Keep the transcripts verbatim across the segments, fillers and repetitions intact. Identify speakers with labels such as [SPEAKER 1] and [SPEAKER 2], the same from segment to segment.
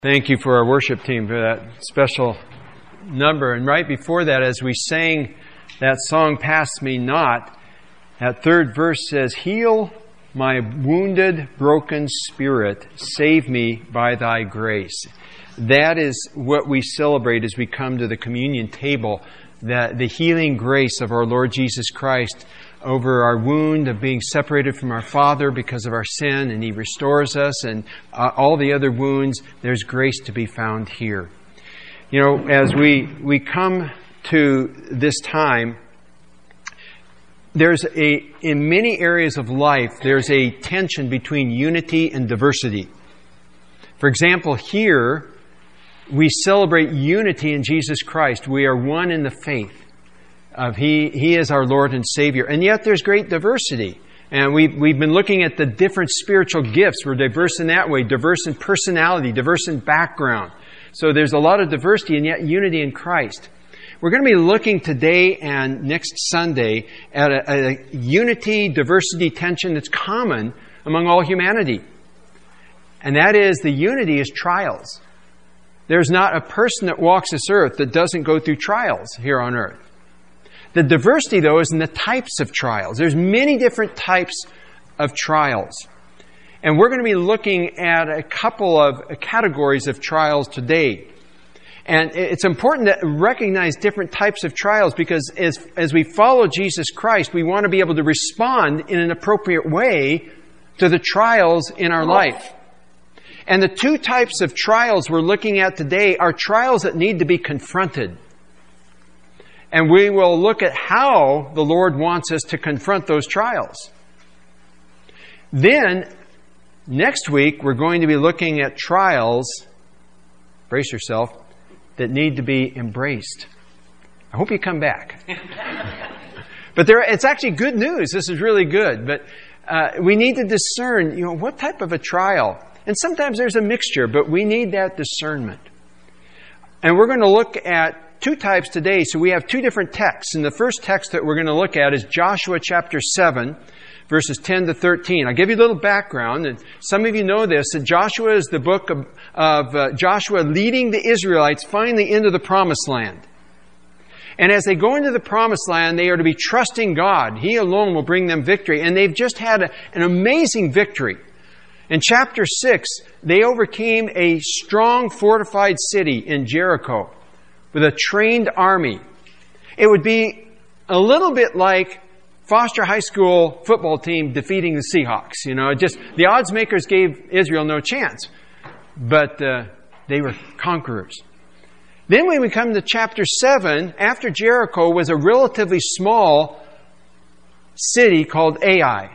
[SPEAKER 1] Thank you for our worship team for that special number. And right before that, as we sang that song, Pass Me Not, that third verse says, Heal my wounded, broken spirit, save me by thy grace. That is what we celebrate as we come to the communion table, that the healing grace of our Lord Jesus Christ over our wound of being separated from our Father because of our sin, and He restores us, and uh, all the other wounds, there's grace to be found here. You know, as we, we come to this time, there's a, in many areas of life, there's a tension between unity and diversity. For example, here, we celebrate unity in Jesus Christ. We are one in the faith. Of he, he is our Lord and Savior. And yet there's great diversity. And we've, we've been looking at the different spiritual gifts. We're diverse in that way, diverse in personality, diverse in background. So there's a lot of diversity and yet unity in Christ. We're going to be looking today and next Sunday at a, a unity, diversity tension that's common among all humanity. And that is, the unity is trials. There's not a person that walks this earth that doesn't go through trials here on earth. The diversity, though, is in the types of trials. There's many different types of trials. And we're going to be looking at a couple of categories of trials today. And it's important to recognize different types of trials because as, as we follow Jesus Christ, we want to be able to respond in an appropriate way to the trials in our life. And the two types of trials we're looking at today are trials that need to be confronted. And we will look at how the Lord wants us to confront those trials. Then, next week, we're going to be looking at trials, brace yourself, that need to be embraced. I hope you come back. But there, it's actually good news. This is really good. But uh, we need to discern, you know, what type of a trial. And sometimes there's a mixture, but we need that discernment. And we're going to look at two types today. So we have two different texts. And the first text that we're going to look at is Joshua chapter seven, verses ten to thirteen. I'll give you a little background. And some of you know this, that Joshua is the book of, of uh, Joshua leading the Israelites finally into the promised land. And as they go into the promised land, they are to be trusting God. He alone will bring them victory. And they've just had a, an amazing victory. In chapter six, they overcame a strong fortified city in Jericho with a trained army. It would be a little bit like Foster High School football team defeating the Seahawks. You know, just the odds makers gave Israel no chance, but uh, they were conquerors. Then when we come to chapter seven, after Jericho was a relatively small city called Ai.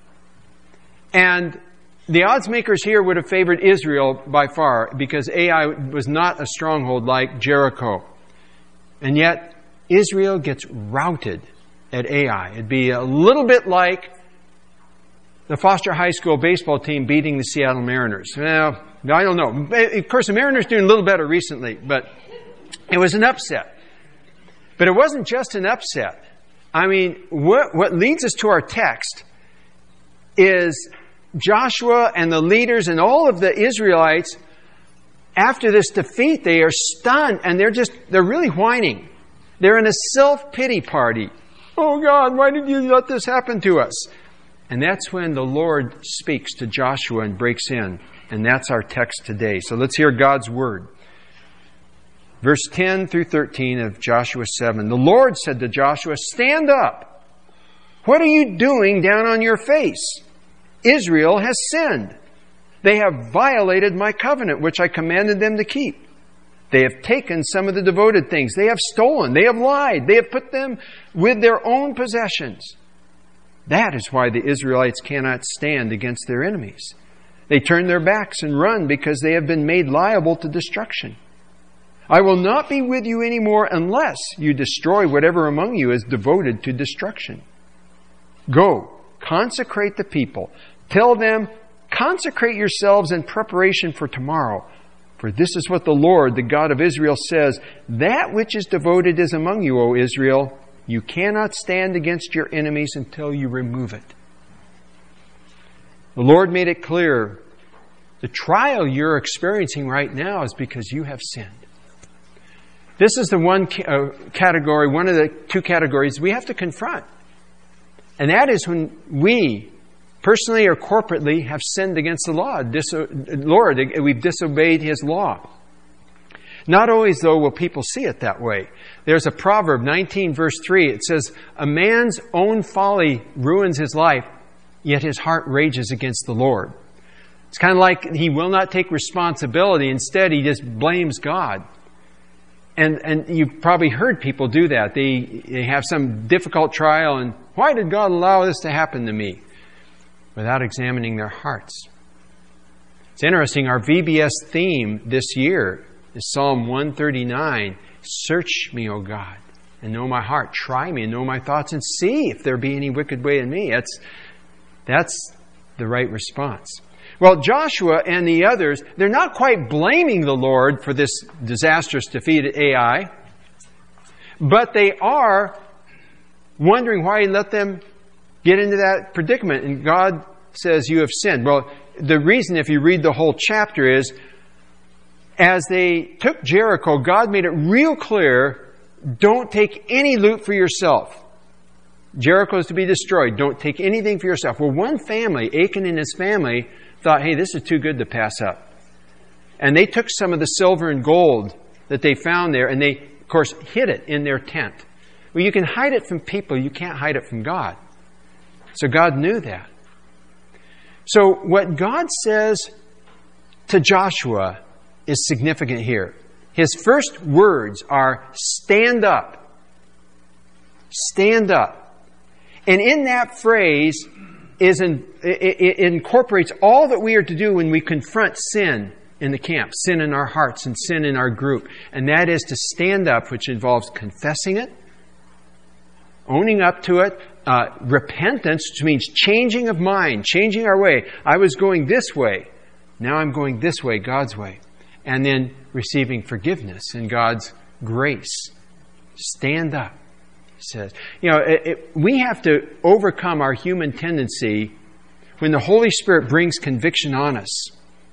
[SPEAKER 1] And the odds makers here would have favored Israel by far because Ai was not a stronghold like Jericho. And yet, Israel gets routed at Ai. It'd be a little bit like the Foster High School baseball team beating the Seattle Mariners. Well, I don't know. Of course, the Mariners are doing a little better recently, but it was an upset. But it wasn't just an upset. I mean, what, what leads us to our text is Joshua and the leaders and all of the Israelites, after this defeat, they are stunned and they're just, they're really whining. They're in a self-pity party. Oh God, why did you let this happen to us? And that's when the Lord speaks to Joshua and breaks in. And that's our text today. So let's hear God's word. Verse ten through thirteen of Joshua seven. The Lord said to Joshua, Stand up. What are you doing down on your face? Israel has sinned. They have violated my covenant, which I commanded them to keep. They have taken some of the devoted things. They have stolen. They have lied. They have put them with their own possessions. That is why the Israelites cannot stand against their enemies. They turn their backs and run because they have been made liable to destruction. I will not be with you anymore unless you destroy whatever among you is devoted to destruction. Go, consecrate the people. Tell them, consecrate yourselves in preparation for tomorrow. For this is what the Lord, the God of Israel, says, That which is devoted is among you, O Israel. You cannot stand against your enemies until you remove it. The Lord made it clear The trial you're experiencing right now is because you have sinned. This is the one uh, category, one of the two categories we have to confront. And that is when we, personally or corporately, have sinned against the law. Diso- Lord, we've disobeyed His law. Not always, though, will people see it that way. There's a proverb, nineteen verse three. It says, a man's own folly ruins his life, yet his heart rages against the Lord. It's kind of like he will not take responsibility. Instead, he just blames God. And and you've probably heard people do that. They, they have some difficult trial, and why did God allow this to happen to me? Without examining their hearts. It's interesting, our V B S theme this year is Psalm one thirty-nine. Search me, O God, and know my heart. Try me and know my thoughts, and see if there be any wicked way in me. That's, that's the right response. Well, Joshua and the others, they're not quite blaming the Lord for this disastrous defeat at Ai, but they are wondering why He let them get into that predicament. And God says, you have sinned. Well, the reason, if you read the whole chapter, is as they took Jericho, God made it real clear, don't take any loot for yourself. Jericho is to be destroyed. Don't take anything for yourself. Well, one family, Achan and his family, thought, hey, this is too good to pass up. And they took some of the silver and gold that they found there, and they, of course, hid it in their tent. Well, you can hide it from people. You can't hide it from God. So God knew that. So what God says to Joshua is significant here. His first words are, stand up. Stand up. And in that phrase is in, it, it incorporates all that we are to do when we confront sin in the camp, sin in our hearts and sin in our group. And that is to stand up, which involves confessing it, owning up to it, uh, repentance, which means changing of mind, changing our way. I was going this way. Now I'm going this way, God's way. And then receiving forgiveness and God's grace. Stand up, He says. You know, it, it, we have to overcome our human tendency when the Holy Spirit brings conviction on us.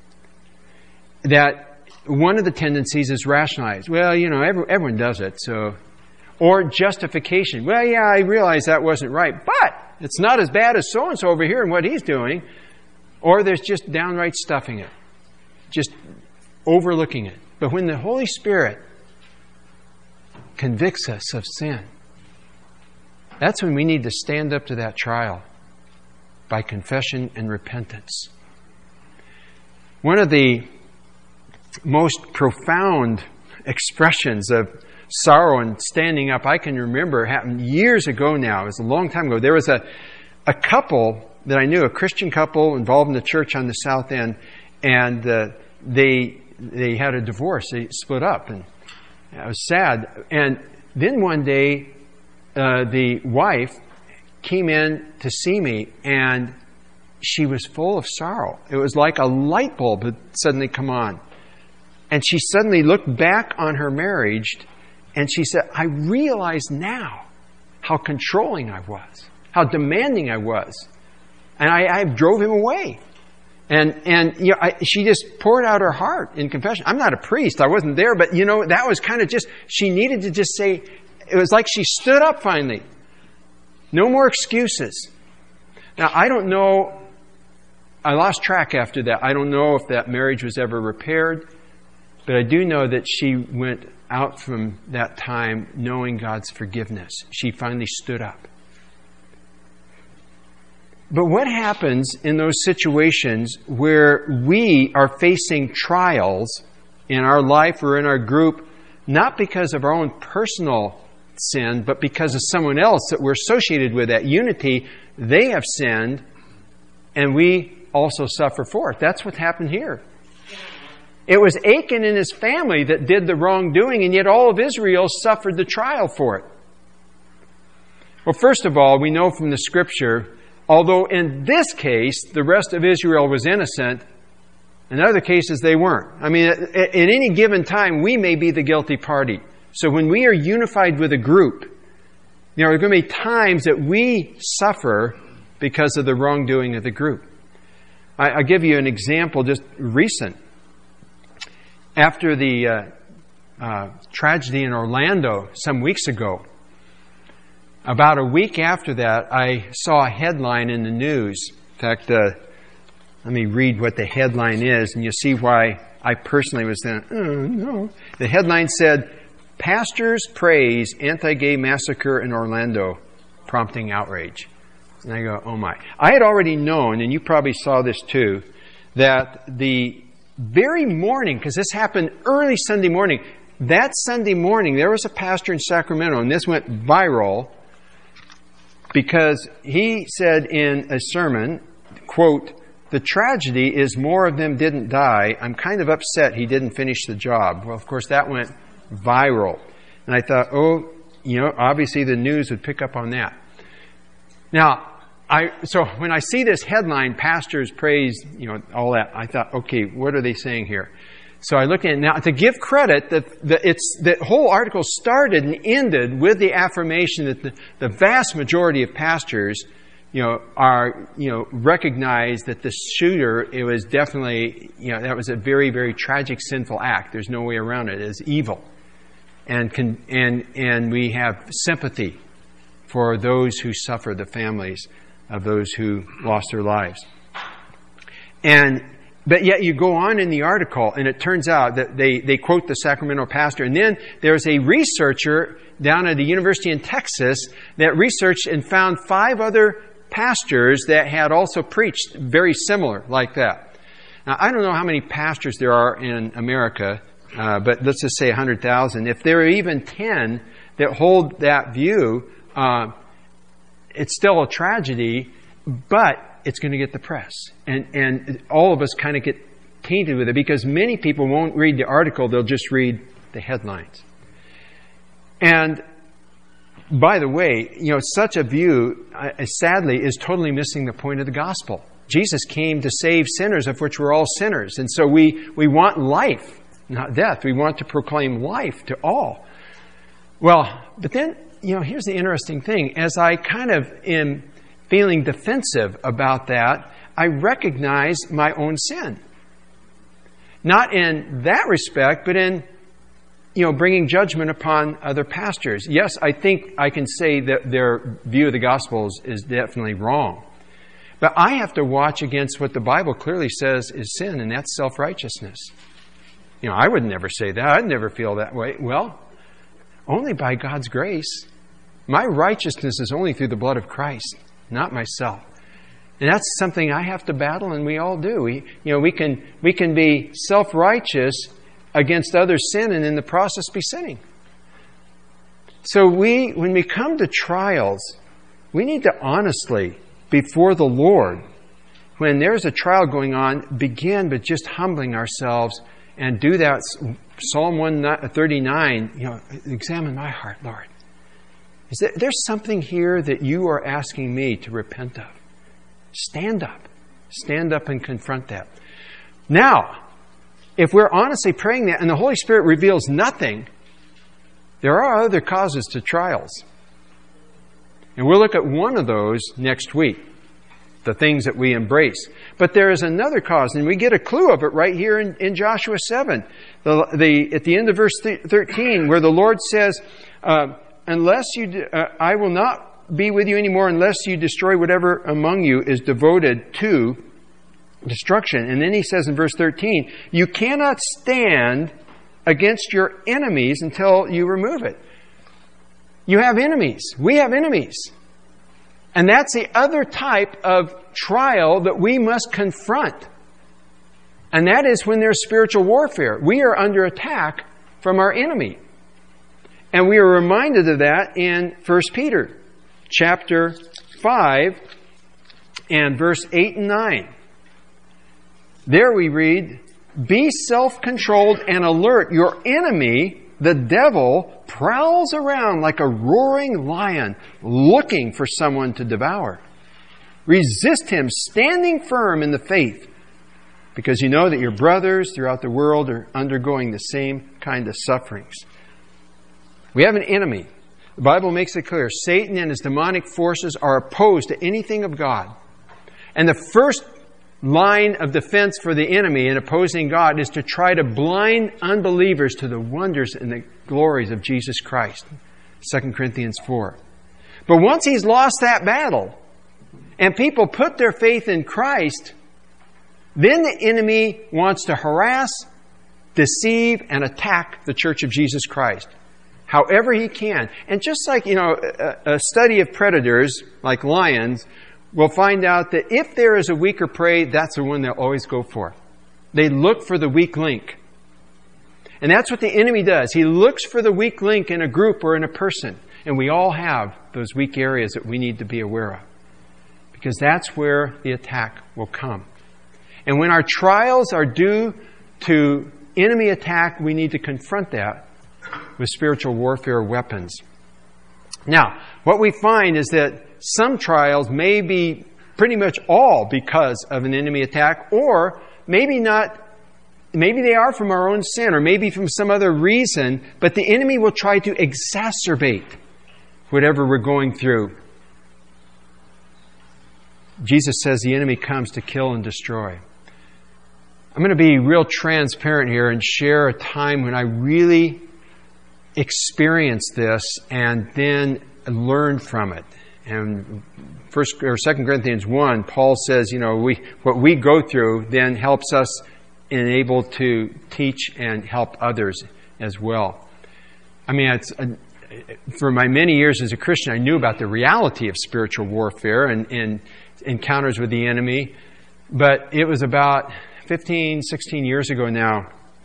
[SPEAKER 1] That one of the tendencies is rationalize. Well, you know, every, everyone does it, so... Or justification. Well, yeah, I realize that wasn't right, but it's not as bad as so-and-so over here and what he's doing. Or there's just downright stuffing it. Just overlooking it. But when the Holy Spirit convicts us of sin, that's when we need to stand up to that trial by confession and repentance. One of the most profound expressions of sorrow and standing up I can remember happened years ago now. It was a long time ago. There was a, a couple that I knew, a Christian couple involved in the church on the South End, and uh, they they had a divorce. They split up, and it was sad. And then one day, uh, the wife came in to see me, and she was full of sorrow. It was like a light bulb had suddenly come on. And she suddenly looked back on her marriage, and she said, I realize now how controlling I was, how demanding I was. And I, I drove him away. And, and you know, I, she just poured out her heart in confession. I'm not a priest. I wasn't there. But, you know, that was kind of just, she needed to just say, it was like she stood up finally. No more excuses. Now, I don't know, I lost track after that. I don't know if that marriage was ever repaired. But I do know that she went out from that time knowing God's forgiveness. She finally stood up. But what happens in those situations where we are facing trials in our life or in our group, not because of our own personal sin, but because of someone else that we're associated with, that unity, they have sinned, and we also suffer for it. That's what happened here. It was Achan and his family that did the wrongdoing, and yet all of Israel suffered the trial for it. Well, first of all, we know from the Scripture, although in this case, the rest of Israel was innocent, in other cases they weren't. I mean, at, at any given time, we may be the guilty party. So when we are unified with a group, you know, there are going to be times that we suffer because of the wrongdoing of the group. I, I'll give you an example just recent. After the uh, uh, tragedy in Orlando some weeks ago, about a week after that, I saw a headline in the news. In fact, uh, let me read what the headline is, and you'll see why I personally was saying, oh, no. The headline said, "Pastors praise anti-gay massacre in Orlando, prompting outrage." And I go, oh my. I had already known, and you probably saw this too, that the very morning, because this happened early Sunday morning, that Sunday morning there was a pastor in Sacramento, and this went viral, because he said in a sermon, quote, "The tragedy is more of them didn't die. I'm kind of upset he didn't finish the job." Well, of course, that went viral. And I thought, oh, you know, obviously the news would pick up on that. Now, I so when I see this headline, "Pastors praise," you know, all that, I thought, okay, what are they saying here? So I looked at it. Now, to give credit, that the, it's the whole article started and ended with the affirmation that the, the vast majority of pastors, you know, are, you know, recognize that the shooter, it was definitely, you know, that was a very, very tragic, sinful act. There's no way around it. It's evil. And can, and, and we have sympathy for those who suffer, the families of those who lost their lives. And, but yet you go on in the article, and it turns out that they, they quote the Sacramento pastor. And then there's a researcher down at the University in Texas that researched and found five other pastors that had also preached very similar like that. Now, I don't know how many pastors there are in America, uh, but let's just say one hundred thousand. If there are even ten that hold that view, uh, it's still a tragedy, but it's going to get the press. And, and all of us kind of get tainted with it, because many people won't read the article, they'll just read the headlines. And by the way, you know, such a view, uh, sadly, is totally missing the point of the gospel. Jesus came to save sinners, of which we're all sinners. And so we, we want life, not death. We want to proclaim life to all. Well, but then, you know, here's the interesting thing. As I kind of am feeling defensive about that, I recognize my own sin. Not in that respect, but in, you know, bringing judgment upon other pastors. Yes, I think I can say that their view of the Gospels is definitely wrong. But I have to watch against what the Bible clearly says is sin, and that's self-righteousness. You know, I would never say that. I'd never feel that way. Well, only by God's grace. My righteousness is only through the blood of Christ, not myself. And that's something I have to battle, and we all do. We, you know, we can we can be self-righteous against other sin, and in the process be sinning. So we, when we come to trials, we need to honestly, before the Lord, when there's a trial going on, begin with just humbling ourselves and do that. Psalm one thirty-nine, you know, examine my heart, Lord. Is there, there's something here that you are asking me to repent of? Stand up. Stand up and confront that. Now, if we're honestly praying that and the Holy Spirit reveals nothing, there are other causes to trials. And we'll look at one of those next week, the things that we embrace. But there is another cause, and we get a clue of it right here in, in Joshua seven. The, the, at the end of verse thirteen, where the Lord says, uh, unless you, uh, I will not be with you anymore unless you destroy whatever among you is devoted to destruction. And then he says in verse thirteen, you cannot stand against your enemies until you remove it. You have enemies. We have enemies. And that's the other type of trial that we must confront. And that is when there's spiritual warfare. We are under attack from our enemy. And we are reminded of that in First Peter chapter five and verse eight and nine. There we read, be self-controlled and alert. Your enemy, the devil, prowls around like a roaring lion looking for someone to devour. Resist him, standing firm in the faith, because you know that your brothers throughout the world are undergoing the same kind of sufferings. We have an enemy. The Bible makes it clear. Satan and his demonic forces are opposed to anything of God. And the first line of defense for the enemy in opposing God is to try to blind unbelievers to the wonders and the glories of Jesus Christ. Second Corinthians four. But once he's lost that battle, and people put their faith in Christ, then the enemy wants to harass, deceive, and attack the Church of Jesus Christ however he can. And just like, you know, a, a study of predators, like lions, will find out that if there is a weaker prey, that's the one they'll always go for. They look for the weak link. And that's what the enemy does. He looks for the weak link in a group or in a person. And we all have those weak areas that we need to be aware of. Because that's where the attack will come. And when our trials are due to enemy attack, we need to confront that with spiritual warfare weapons. Now, what we find is that some trials may be pretty much all because of an enemy attack, or maybe not, maybe they are from our own sin, or maybe from some other reason, but the enemy will try to exacerbate whatever we're going through. Jesus says the enemy comes to kill and destroy. I'm going to be real transparent here and share a time when I really experienced this and then learned from it. And First or Second Corinthians one, Paul says, you know, we what we go through then helps us and able to teach and help others as well. I mean, it's a, for my many years as a Christian, I knew about the reality of spiritual warfare and, and encounters with the enemy, but it was about fifteen, sixteen years ago now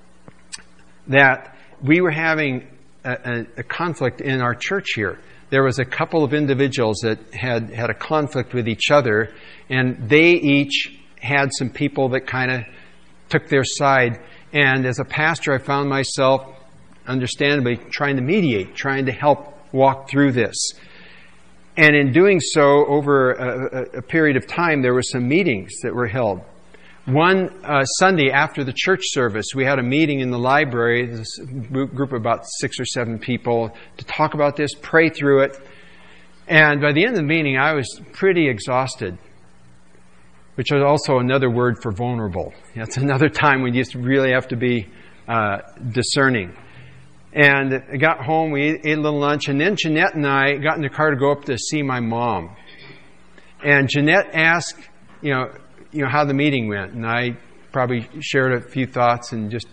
[SPEAKER 1] that we were having a, a, a conflict in our church here. There was a couple of individuals that had had a conflict with each other, and they each had some people that kind of took their side. And as a pastor, I found myself, understandably, trying to mediate, trying to help walk through this. And in doing so, over a, a period of time, there were some meetings that were held. One uh, Sunday after the church service, we had a meeting in the library, this group of about six or seven people, to talk about this, pray through it. And by the end of the meeting, I was pretty exhausted, which is also another word for vulnerable. That's another time when you just really have to be uh, discerning. And I got home, we ate, ate a little lunch, and then Jeanette and I got in the car to go up to see my mom. And Jeanette asked, you know, you know, how the meeting went. And I probably shared a few thoughts and just...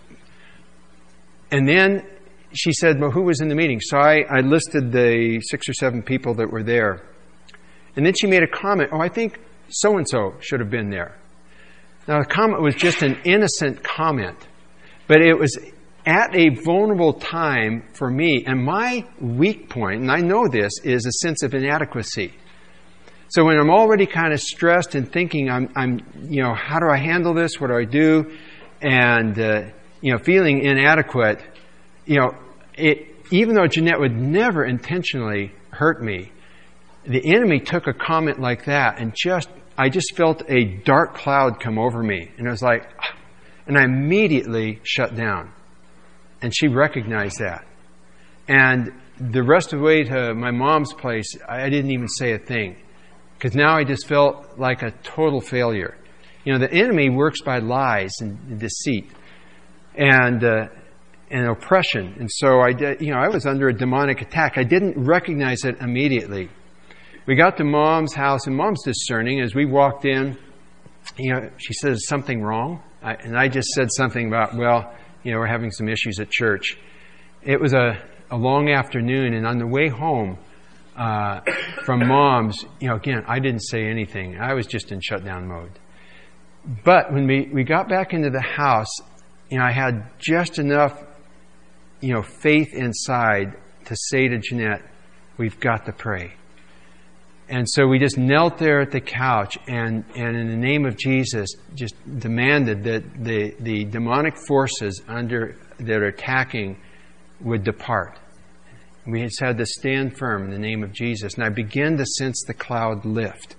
[SPEAKER 1] And then she said, well, who was in the meeting? So I, I listed the six or seven people that were there. And then she made a comment, oh, I think so-and-so should have been there. Now, the comment was just an innocent comment. But it was at a vulnerable time for me. And my weak point, and I know this, is a sense of inadequacy. So when I'm already kind of stressed and thinking, I'm, I'm, you know, how do I handle this? What do I do? And, uh, you know, feeling inadequate, you know, it, even though Jeanette would never intentionally hurt me, the enemy took a comment like that and just, I just felt a dark cloud come over me. And it was like, and I immediately shut down. And she recognized that. And the rest of the way to my mom's place, I didn't even say a thing. Because now I just felt like a total failure. You know, the enemy works by lies and deceit and uh, and oppression. And so I did, you know, I was under a demonic attack. I didn't recognize it immediately. We got to Mom's house, and Mom's discerning. As we walked in, you know, she said, "Is something wrong?" I, and I just said something about, well, you know, we're having some issues at church. It was a, a long afternoon, and on the way home, Uh, from Mom's, you know, again, I didn't say anything. I was just in shutdown mode. But when we, we got back into the house, you know, I had just enough, you know, faith inside to say to Jeanette, we've got to pray. And so we just knelt there at the couch and, and in the name of Jesus, just demanded that the, the demonic forces under that are attacking would depart. We just had to stand firm in the name of Jesus. And I began to sense the cloud lift.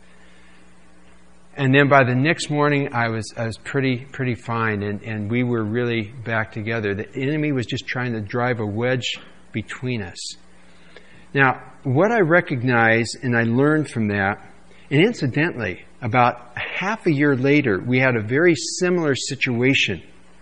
[SPEAKER 1] And then by the next morning, I was I was pretty pretty fine, and, and we were really back together. The enemy was just trying to drive a wedge between us. Now, what I recognized and I learned from that, and incidentally, about half a year later, we had a very similar situation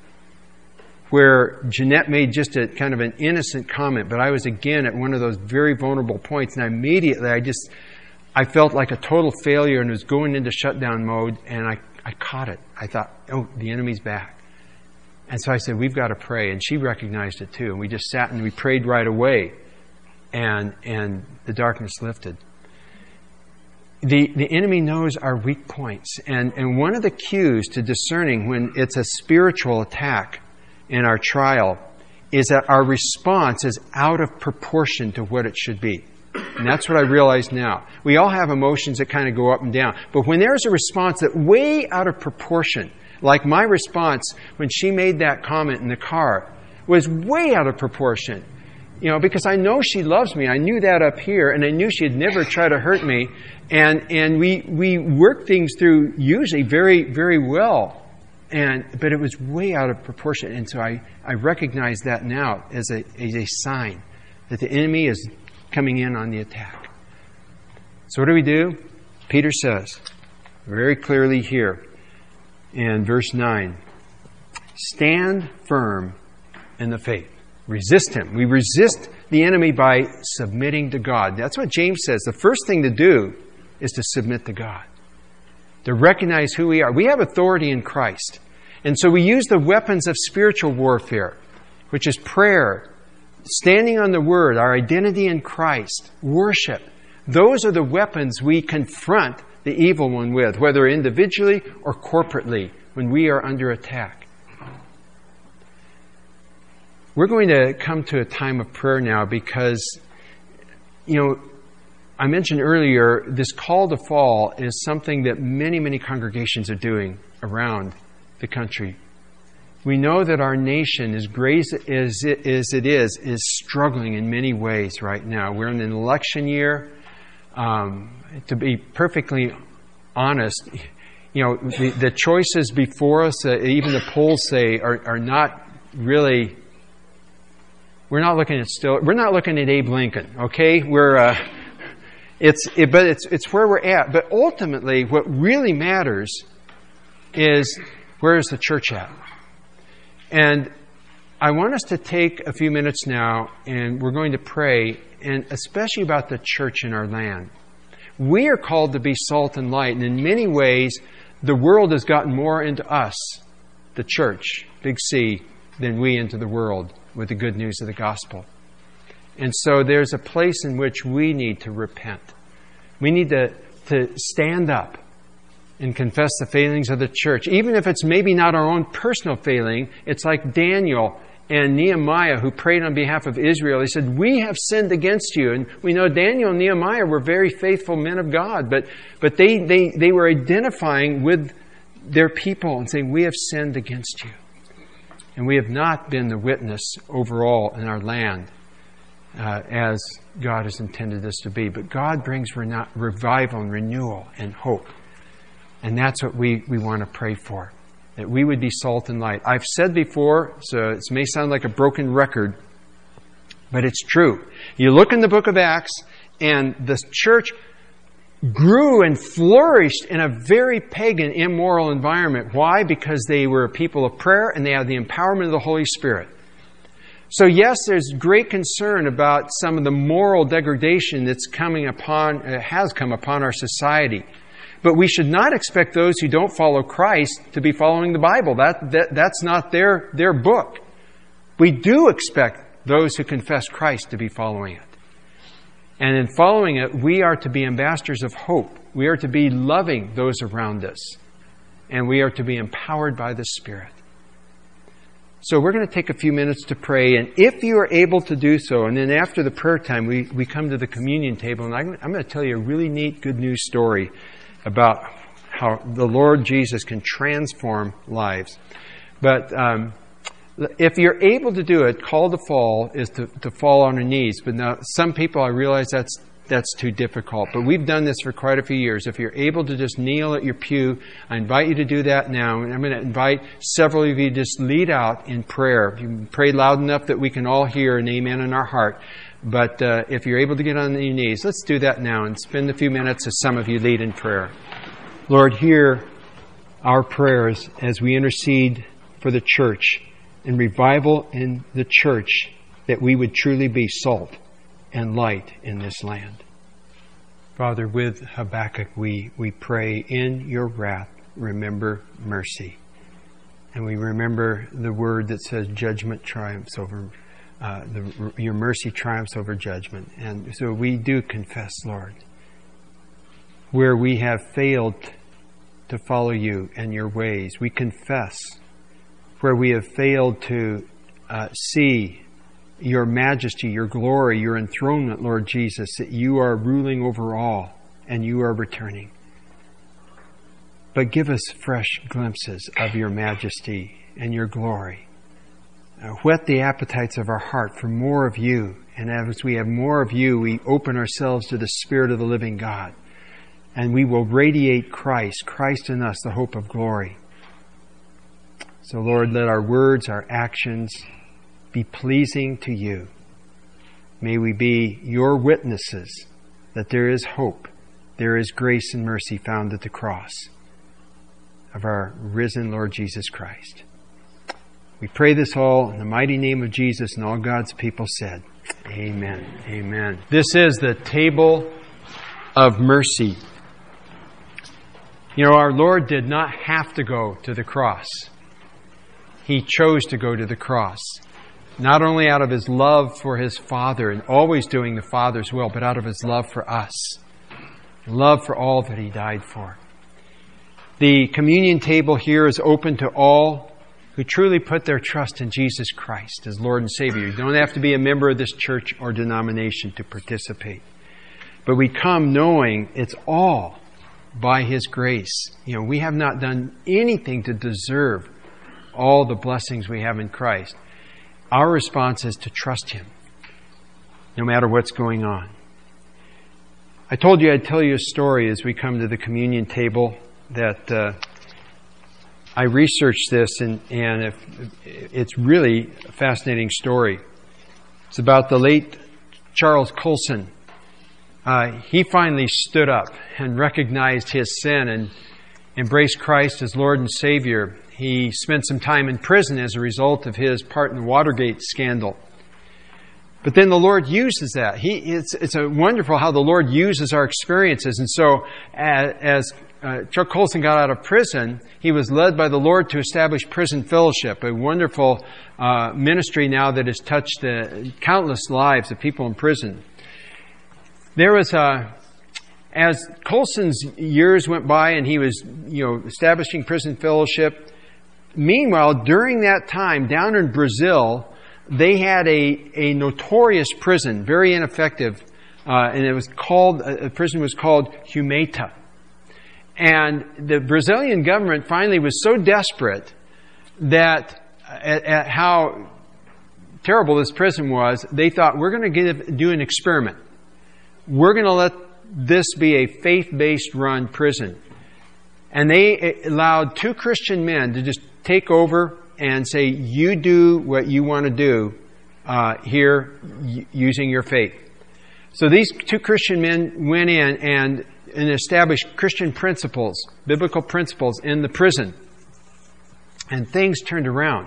[SPEAKER 1] where Jeanette made just a kind of an innocent comment, but I was again at one of those very vulnerable points, and I immediately, I just, I felt like a total failure and was going into shutdown mode, and I, I caught it. I thought, oh, the enemy's back. And so I said, we've got to pray. And she recognized it too. And we just sat and we prayed right away. And and the darkness lifted. The the enemy knows our weak points. And, and one of the cues to discerning when it's a spiritual attack in our trial is that our response is out of proportion to what it should be. And that's what I realize now. We all have emotions that kind of go up and down. But when there's a response that's way out of proportion, like my response when she made that comment in the car was way out of proportion. You know, because I know she loves me. I knew that up here, and I knew she'd never try to hurt me. And and we we work things through usually very, very well. And but it was way out of proportion. And so I, I recognize that now as a as a sign that the enemy is coming in on the attack. So what do we do? Peter says very clearly here in verse nine, stand firm in the faith. Resist him. We resist the enemy by submitting to God. That's what James says. The first thing to do is to submit to God, to recognize who we are. We have authority in Christ. And so we use the weapons of spiritual warfare, which is prayer, standing on the Word, our identity in Christ, worship. Those are the weapons we confront the evil one with, whether individually or corporately, when we are under attack. We're going to come to a time of prayer now because, you know, I mentioned earlier, this call to fall is something that many, many congregations are doing around the country. We know that our nation, as great as it, as it is, is struggling in many ways right now. We're in an election year. Um, to be perfectly honest, you know, the, the choices before us, uh, even the polls say, are, are not really. We're not looking at still. We're not looking at Abe Lincoln. Okay, we're. Uh, it's it, but it's it's where we're at. But ultimately, what really matters is where is the church at? And I want us to take a few minutes now, and we're going to pray, and especially about the church in our land. We are called to be salt and light, and in many ways, the world has gotten more into us, the church, big C, than we into the world with the good news of the gospel. And so there's a place in which we need to repent. We need to, to stand up and confess the failings of the church. Even if it's maybe not our own personal failing, it's like Daniel and Nehemiah who prayed on behalf of Israel. He said, we have sinned against you. And we know Daniel and Nehemiah were very faithful men of God, but but they, they, they were identifying with their people and saying, we have sinned against you. And we have not been the witness overall in our land uh, as God has intended us to be. But God brings re- revival and renewal and hope. And that's what we, we want to pray for, that we would be salt and light. I've said before, so it may sound like a broken record, but it's true. You look in the book of Acts, and the church grew and flourished in a very pagan, immoral environment. Why? Because they were a people of prayer and they had the empowerment of the Holy Spirit. So yes, there's great concern about some of the moral degradation that's coming upon, uh, has come upon our society. But we should not expect those who don't follow Christ to be following the Bible. That, that that's not their, their book. We do expect those who confess Christ to be following it. And in following it, we are to be ambassadors of hope. We are to be loving those around us. And we are to be empowered by the Spirit. So we're going to take a few minutes to pray. And if you are able to do so, and then after the prayer time, we, we come to the communion table. And I'm, I'm going to tell you a really neat good news story about how the Lord Jesus can transform lives. But um, if you're able to do it, call to fall is to, to fall on your knees. But now, some people, I realize that's that's too difficult. But we've done this for quite a few years. If you're able to just kneel at your pew, I invite you to do that now. And I'm going to invite several of you to just lead out in prayer. You can pray loud enough that we can all hear an amen in our heart. But uh, if you're able to get on your knees, let's do that now and spend a few minutes as some of you lead in prayer. Lord, here our prayers as we intercede for the church and revival in the church, that we would truly be salt and light in this land. Father, with Habakkuk, we, we pray, in your wrath, remember mercy. And we remember the word that says judgment triumphs over, uh, the, your mercy triumphs over judgment. And so we do confess, Lord, where we have failed to follow you and your ways. We confess where we have failed to uh, see your majesty, your glory, your enthronement, Lord Jesus, that you are ruling over all and you are returning. But give us fresh glimpses of your majesty and your glory. Uh, whet the appetites of our heart for more of you. And as we have more of you, we open ourselves to the Spirit of the living God. And we will radiate Christ, Christ in us, the hope of glory. So, Lord, let our words, our actions be pleasing to you. May we be your witnesses that there is hope, there is grace and mercy found at the cross of our risen Lord Jesus Christ. We pray this all in the mighty name of Jesus, and all God's people said, amen. Amen. This is the table of mercy. You know, our Lord did not have to go to the cross. He chose to go to the cross. Not only out of His love for His Father and always doing the Father's will, but out of His love for us. Love for all that He died for. The communion table here is open to all who truly put their trust in Jesus Christ as Lord and Savior. You don't have to be a member of this church or denomination to participate. But we come knowing it's all by His grace. You know, we have not done anything to deserve all the blessings we have in Christ. Our response is to trust Him, no matter what's going on. I told you I'd tell you a story as we come to the communion table that uh, I researched this, and, and if, it's really a fascinating story. It's about the late Charles Colson. Uh, he finally stood up and recognized his sin and embraced Christ as Lord and Savior. He spent some time in prison as a result of his part in the Watergate scandal. But then the Lord uses that. He, it's, it's a wonderful how the Lord uses our experiences. And so as, as uh, Chuck Colson got out of prison, he was led by the Lord to establish Prison Fellowship, a wonderful uh, ministry now that has touched uh, countless lives of people in prison. There was a... As Colson's years went by and he was, you know, establishing Prison Fellowship, meanwhile, during that time, down in Brazil, they had a, a notorious prison, very ineffective, uh, and it was called, a prison was called Humeta. And the Brazilian government finally was so desperate that at, at how terrible this prison was, they thought, we're going to give, do an experiment. We're going to let this be a faith-based run prison. And they allowed two Christian men to just take over and say, you do what you want to do uh, here y- using your faith. So these two Christian men went in and, and established Christian principles, biblical principles in the prison. And things turned around.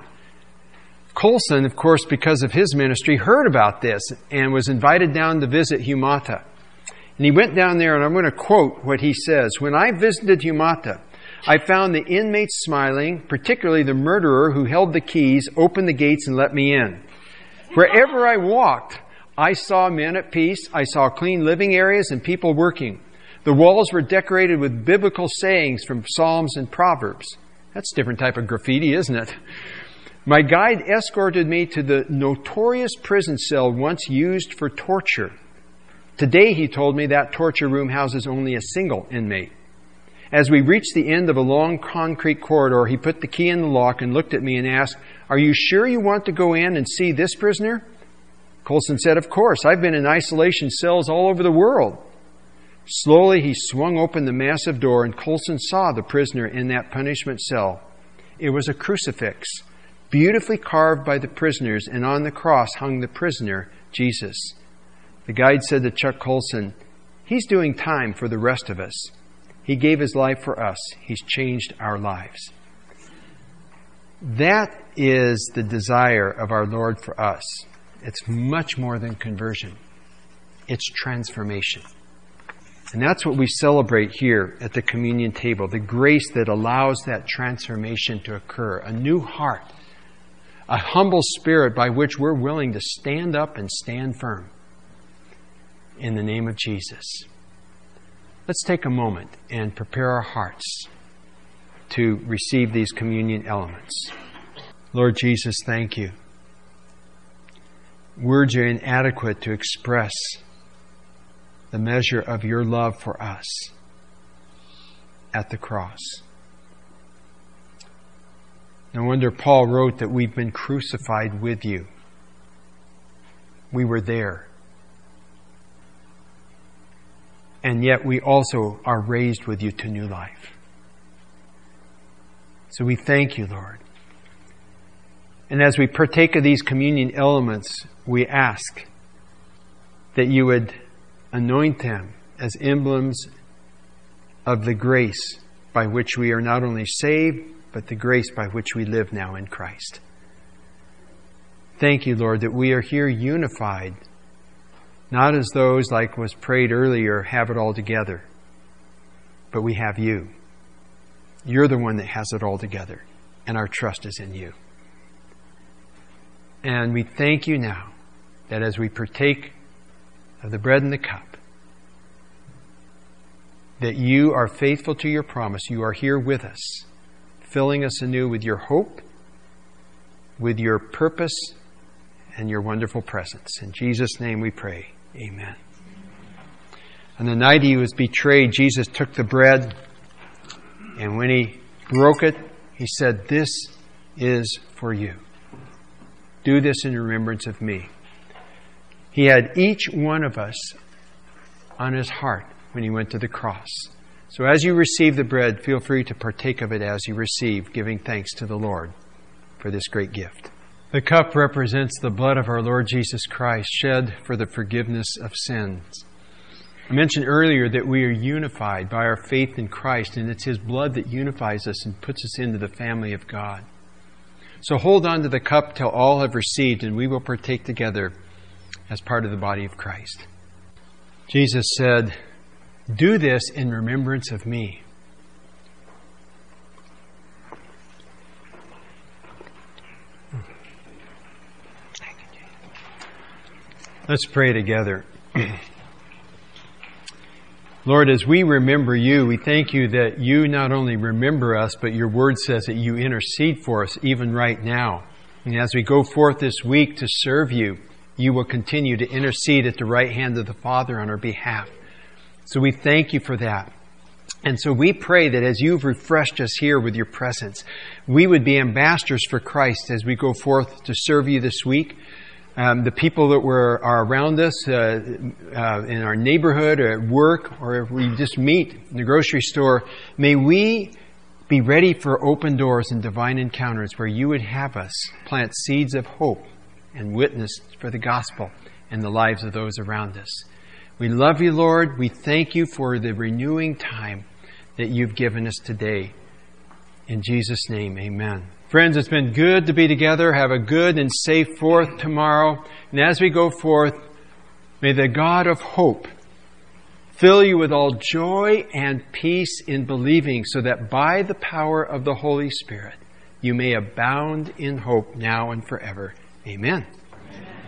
[SPEAKER 1] Colson, of course, because of his ministry, heard about this and was invited down to visit Humata. And he went down there, and I'm going to quote what he says. When I visited Humata, I found the inmates smiling, particularly the murderer who held the keys, opened the gates, and let me in. Wherever I walked, I saw men at peace. I saw clean living areas and people working. The walls were decorated with biblical sayings from Psalms and Proverbs. That's a different type of graffiti, isn't it? My guide escorted me to the notorious prison cell once used for torture. Today, he told me, that torture room houses only a single inmate. As we reached the end of a long concrete corridor, he put the key in the lock and looked at me and asked, "Are you sure you want to go in and see this prisoner?" Colson said, "Of course. I've been in isolation cells all over the world." Slowly, he swung open the massive door, and Colson saw the prisoner in that punishment cell. It was a crucifix, beautifully carved by the prisoners, and on the cross hung the prisoner, Jesus. The guide said to Chuck Colson, "He's doing time for the rest of us." He gave His life for us. He's changed our lives. That is the desire of our Lord for us. It's much more than conversion. It's transformation. And that's what we celebrate here at the communion table, the grace that allows that transformation to occur, a new heart, a humble spirit by which we're willing to stand up and stand firm in the name of Jesus. Let's take a moment and prepare our hearts to receive these communion elements. Lord Jesus, thank You. Words are inadequate to express the measure of Your love for us at the cross. No wonder Paul wrote that we've been crucified with You. We were there. And yet we also are raised with You to new life. So we thank You, Lord. And as we partake of these communion elements, we ask that You would anoint them as emblems of the grace by which we are not only saved, but the grace by which we live now in Christ. Thank You, Lord, that we are here unified, not as those, like was prayed earlier, have it all together, but we have You. You're the one that has it all together, and our trust is in You. And we thank You now that as we partake of the bread and the cup, that You are faithful to Your promise. You are here with us, filling us anew with Your hope, with Your purpose, and Your wonderful presence. In Jesus' name we pray. Amen. On the night He was betrayed, Jesus took the bread, and when He broke it, He said, "This is for you. Do this in remembrance of Me." He had each one of us on His heart when He went to the cross. So as you receive the bread, feel free to partake of it as you receive, giving thanks to the Lord for this great gift. The cup represents the blood of our Lord Jesus Christ, shed for the forgiveness of sins. I mentioned earlier that we are unified by our faith in Christ, and it's His blood that unifies us and puts us into the family of God. So hold on to the cup till all have received, and we will partake together as part of the body of Christ. Jesus said, "Do this in remembrance of Me." Let's pray together. Lord, as we remember You, we thank You that You not only remember us, but Your Word says that You intercede for us even right now. And as we go forth this week to serve You, You will continue to intercede at the right hand of the Father on our behalf. So we thank You for that. And so we pray that as You've refreshed us here with Your presence, we would be ambassadors for Christ as we go forth to serve You this week. Um, the people that were, are around us uh, uh, in our neighborhood or at work, or if we just meet in the grocery store, may we be ready for open doors and divine encounters where You would have us plant seeds of hope and witness for the gospel in the lives of those around us. We love You, Lord. We thank You for the renewing time that You've given us today. In Jesus' name, amen. Friends, it's been good to be together. Have a good and safe Fourth tomorrow. And as we go forth, may the God of hope fill you with all joy and peace in believing, so that by the power of the Holy Spirit, you may abound in hope now and forever. Amen.